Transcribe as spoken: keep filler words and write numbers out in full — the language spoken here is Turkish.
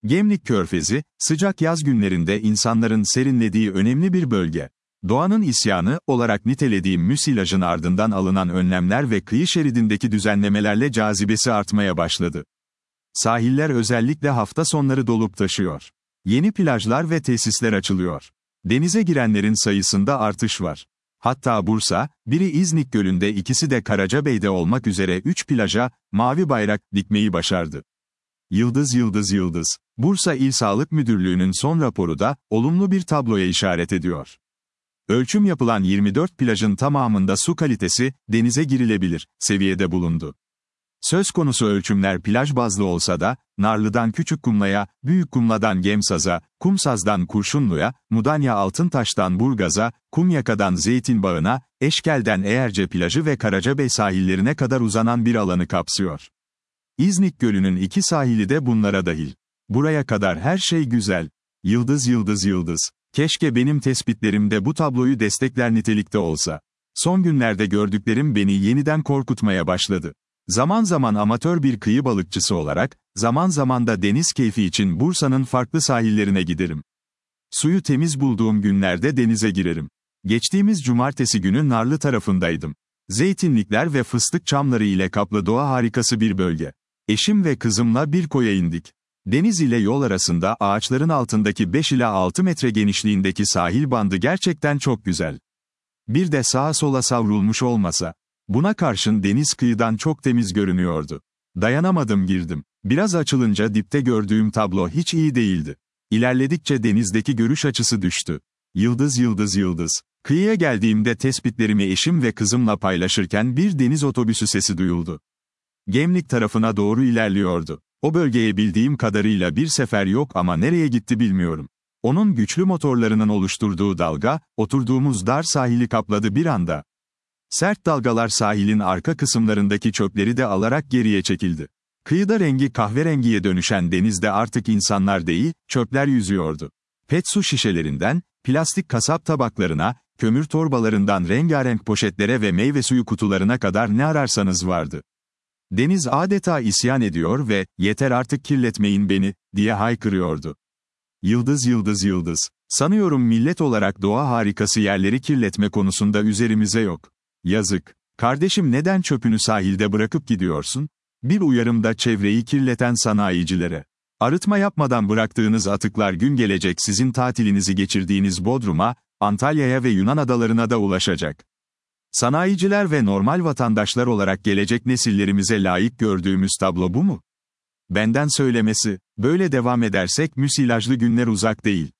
Gemlik Körfezi, sıcak yaz günlerinde insanların serinlediği önemli bir bölge. Doğanın isyanı olarak nitelediğim müsilajın ardından alınan önlemler ve kıyı şeridindeki düzenlemelerle cazibesi artmaya başladı. Sahiller özellikle hafta sonları dolup taşıyor. Yeni plajlar ve tesisler açılıyor. Denize girenlerin sayısında artış var. Hatta Bursa, biri İznik Gölü'nde ikisi de Karacabey'de olmak üzere üç plaja, mavi bayrak dikmeyi başardı. Yıldız yıldız yıldız. Bursa İl Sağlık Müdürlüğü'nün son raporu da, olumlu bir tabloya işaret ediyor. Ölçüm yapılan yirmi dört plajın tamamında su kalitesi, denize girilebilir seviyede bulundu. Söz konusu ölçümler plaj bazlı olsa da, Narlı'dan Küçükkumla'ya, Büyükkumla'dan Gemsaz'a, Kumsaz'dan Kurşunlu'ya, Mudanya Altıntaş'tan Burgaz'a, Kumyaka'dan Zeytinbağı'na, Eşkel'den Eğerce plajı ve Karacabey sahillerine kadar uzanan bir alanı kapsıyor. İznik Gölü'nün iki sahili de bunlara dahil. Buraya kadar her şey güzel. Yıldız yıldız yıldız. Keşke benim tespitlerim de bu tabloyu destekler nitelikte olsa. Son günlerde gördüklerim beni yeniden korkutmaya başladı. Zaman zaman amatör bir kıyı balıkçısı olarak, zaman zaman da deniz keyfi için Bursa'nın farklı sahillerine giderim. Suyu temiz bulduğum günlerde denize girerim. Geçtiğimiz cumartesi günü Narlı tarafındaydım. Zeytinlikler ve fıstık çamları ile kaplı doğa harikası bir bölge. Eşim ve kızımla bir koya indik. Deniz ile yol arasında ağaçların altındaki beş ila altı metre genişliğindeki sahil bandı gerçekten çok güzel. Bir de sağa sola savrulmuş olmasa. Buna karşın deniz kıyıdan çok temiz görünüyordu. Dayanamadım girdim. Biraz açılınca dipte gördüğüm tablo hiç iyi değildi. İlerledikçe denizdeki görüş açısı düştü. Yıldız yıldız yıldız. Kıyıya geldiğimde tespitlerimi eşim ve kızımla paylaşırken bir deniz otobüsü sesi duyuldu. Gemlik tarafına doğru ilerliyordu. O bölgeye bildiğim kadarıyla bir sefer yok ama nereye gitti bilmiyorum. Onun güçlü motorlarının oluşturduğu dalga, oturduğumuz dar sahili kapladı bir anda. Sert dalgalar sahilin arka kısımlarındaki çöpleri de alarak geriye çekildi. Kıyıda rengi kahverengiye dönüşen denizde artık insanlar değil, çöpler yüzüyordu. Pet su şişelerinden, plastik kasap tabaklarına, kömür torbalarından rengarenk poşetlere ve meyve suyu kutularına kadar ne ararsanız vardı. Deniz adeta isyan ediyor ve, "Yeter artık kirletmeyin beni," diye haykırıyordu. Yıldız yıldız yıldız. Sanıyorum millet olarak doğa harikası yerleri kirletme konusunda üzerimize yok. Yazık. Kardeşim neden çöpünü sahilde bırakıp gidiyorsun? Bir uyarım da çevreyi kirleten sanayicilere. Arıtma yapmadan bıraktığınız atıklar gün gelecek sizin tatilinizi geçirdiğiniz Bodrum'a, Antalya'ya ve Yunan adalarına da ulaşacak. Sanayiciler ve normal vatandaşlar olarak gelecek nesillerimize layık gördüğümüz tablo bu mu? Benden söylemesi, böyle devam edersek müsilajlı günler uzak değil.